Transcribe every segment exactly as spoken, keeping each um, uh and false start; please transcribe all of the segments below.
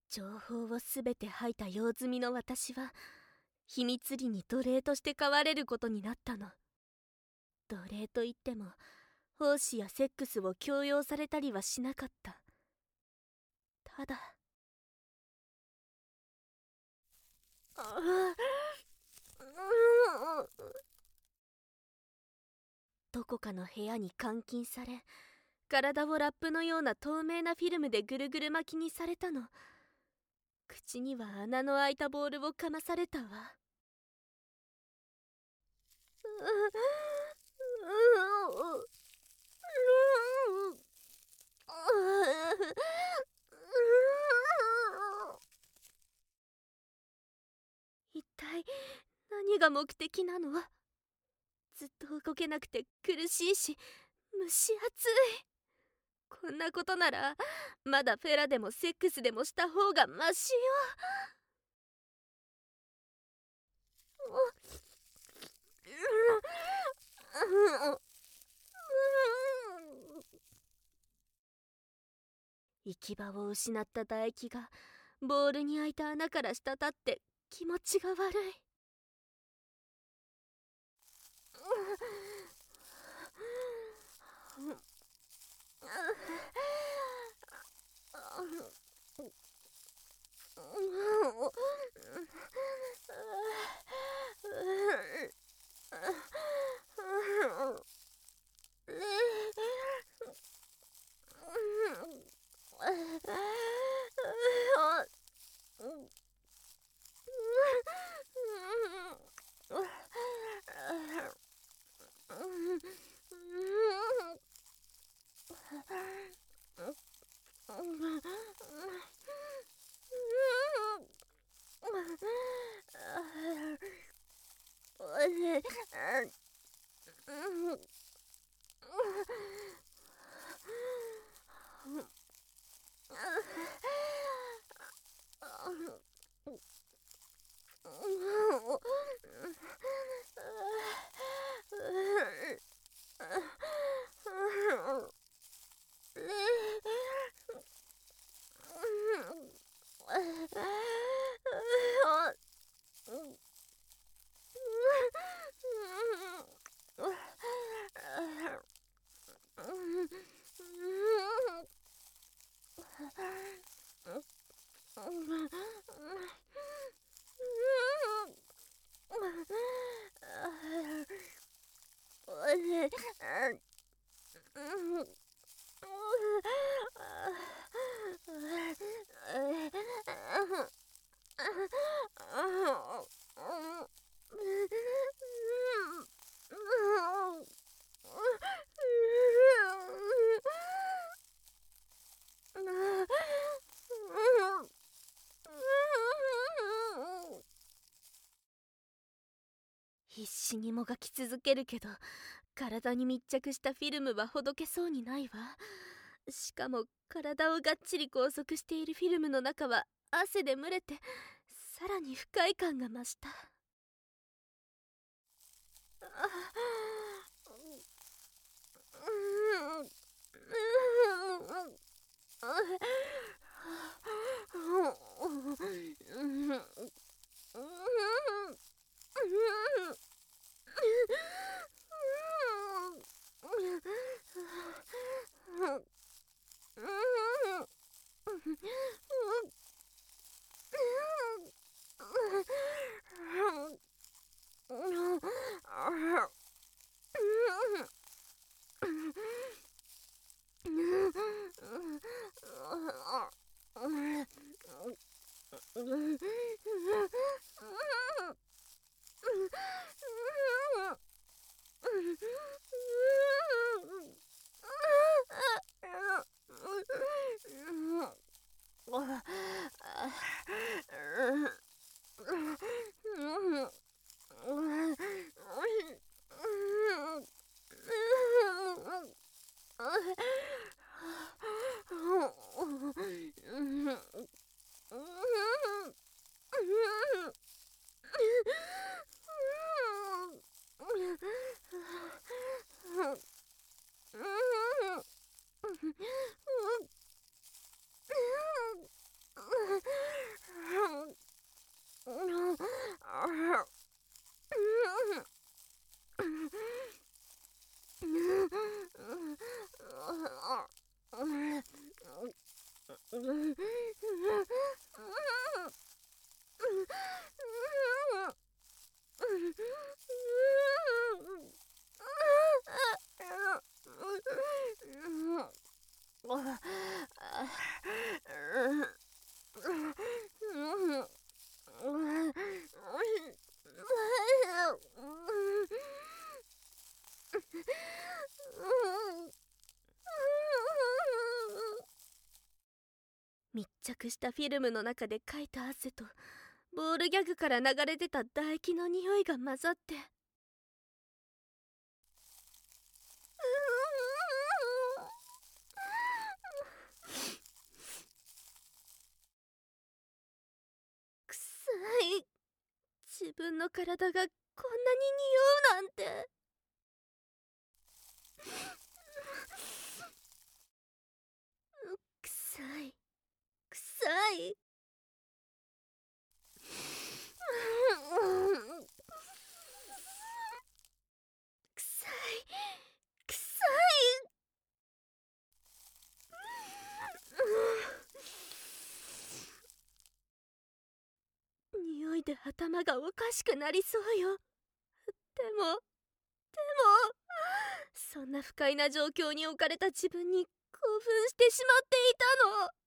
情報をすべて吐いた用済みの私は秘密裏に奴隷として飼われることになったの。奴隷といっても奉仕やセックスを強要されたりはしなかった。ただどこかの部屋に監禁され、体をラップのような透明なフィルムでぐるぐる巻きにされたの。口には穴の開いたボールをかまされたわ。一体何が目的なの？ずっと動けなくて苦しいし蒸し暑い。こんなことならまだフェラでもセックスでもした方がマシよ。行き場を失った唾液がボールに開いた穴から滴って気持ちが悪い。必死にもがき続けるけど体に密着したフィルムはほどけそうにないわ。しかも体をがっちり拘束しているフィルムの中は汗で蒸れてさらに不快感が増した。 密着したフィルムの中でかいた汗とボールギャグから流れ出た唾液の匂いが混ざって、くさい。自分の体がこんなに匂うなんて。くさいくさい。くさいくさい。匂いで頭がおかしくなりそうよ。でもでもそんな不快な状況に置かれた自分に興奮してしまっていたの。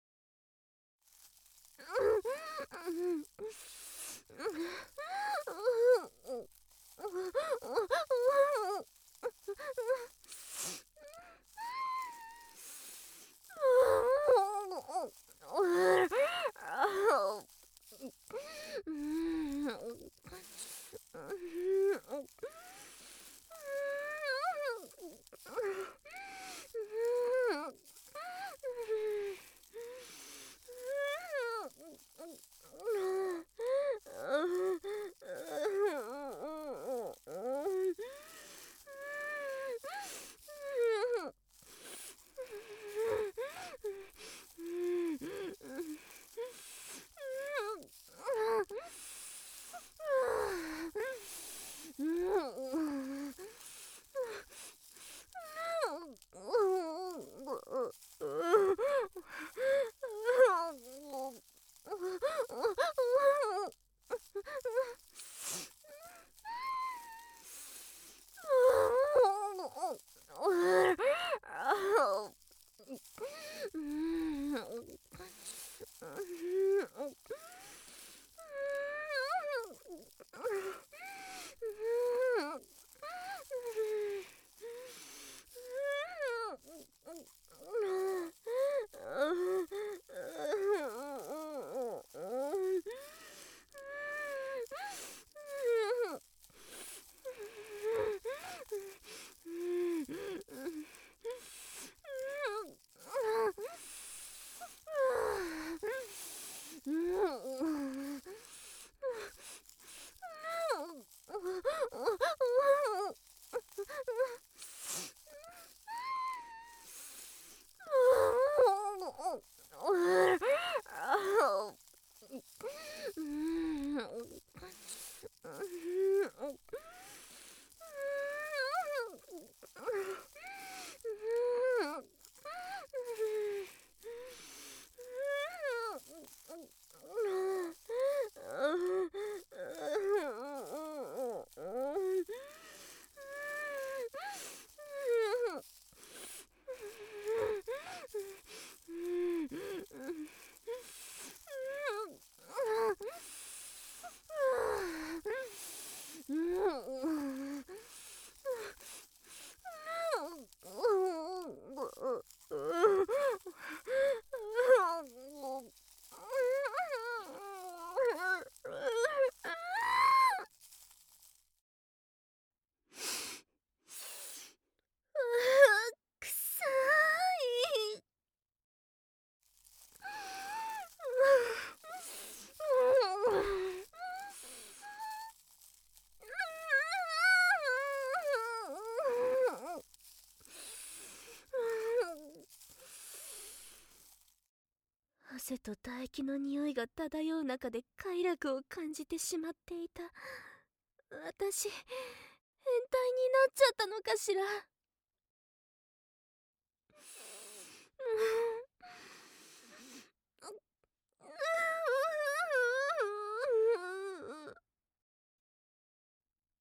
汗と唾液の匂いが漂う中で快楽を感じてしまっていた私、変態になっちゃったのかしら。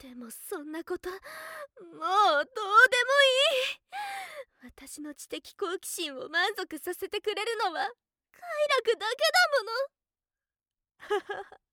でもそんなこともうどうでもいい。私の知的好奇心を満足させてくれるのは快楽だけだもの。